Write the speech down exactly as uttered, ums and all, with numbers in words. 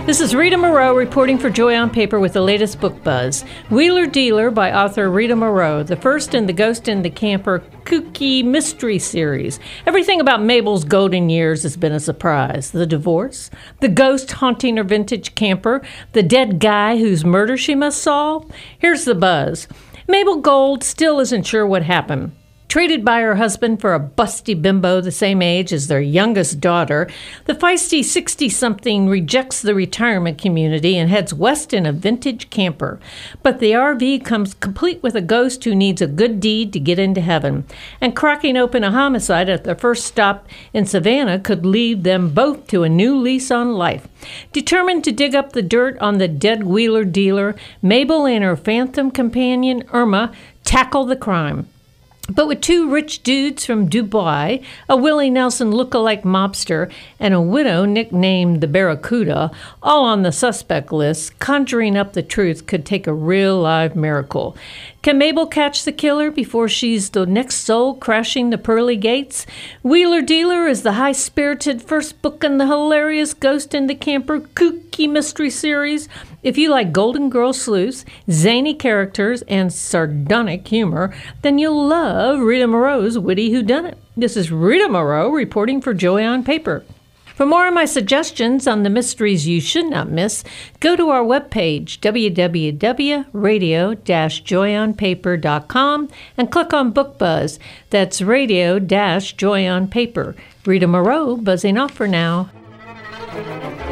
This is Rita Moreau reporting for Joy on Paper with the latest book buzz. Wheeler Dealer by author Rita Moreau, the first in the Ghost in the Camper kooky mystery series. Everything about Mabel's golden years has been a surprise. The divorce, the ghost haunting her vintage camper, the dead guy whose murder she must solve. Here's the buzz. Mabel Gold still isn't sure what happened. Traded by her husband for a busty bimbo the same age as their youngest daughter, the feisty sixty-something rejects the retirement community and heads west in a vintage camper. But the R V comes complete with a ghost who needs a good deed to get into heaven. And cracking open a homicide at their first stop in Savannah could lead them both to a new lease on life. Determined to dig up the dirt on the dead Wheeler Dealer, Mabel and her phantom companion, Irma, tackle the crime. But with two rich dudes from Dubai, a Willie Nelson look-alike mobster, and a widow nicknamed the Barracuda, all on the suspect list, conjuring up the truth could take a real live miracle. Can Mabel catch the killer before she's the next soul crashing the pearly gates? Wheeler Dealer is the high-spirited first book in the hilarious Ghost in the Camper kooky mystery series. If you like Golden Girl sleuths, zany characters, and sardonic humor, then you'll love Rita Moreau's witty whodunit. This is Rita Moreau reporting for Joy on Paper. For more of my suggestions on the mysteries you should not miss, go to our webpage, w w w dot radio dash joy on paper dot com, and click on Book Buzz. That's radio dash joy on paper. Rita Moreau buzzing off for now.